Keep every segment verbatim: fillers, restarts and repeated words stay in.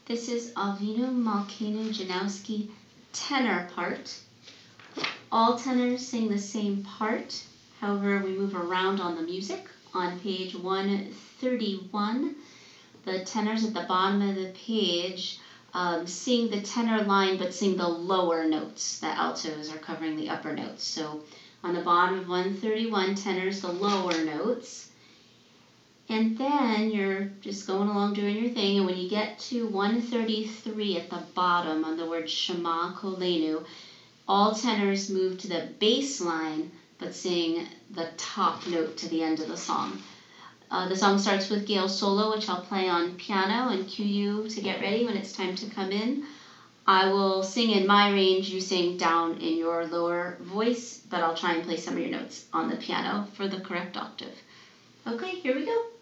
This is Avinu Malkeinu Janowski tenor part. All tenors sing the same part. However, we move around on the music. On page one thirty-one, the tenors at the bottom of the page um, sing the tenor line but sing the lower notes. The altos are covering the upper notes. So on the bottom of one thirty-one, tenors the lower notes. And then you're just going along doing your thing, and when you get to one thirty-three at the bottom on the word Shema Kolenu, all tenors move to the bass line but sing the top note to the end of the song. Uh, the song starts with Gail solo, which I'll play on piano and cue you to get ready when it's time to come in. I will sing in my range, you sing down in your lower voice, but I'll try and play some of your notes on the piano for the correct octave. Okay, here we go.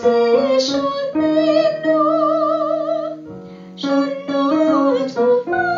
Shut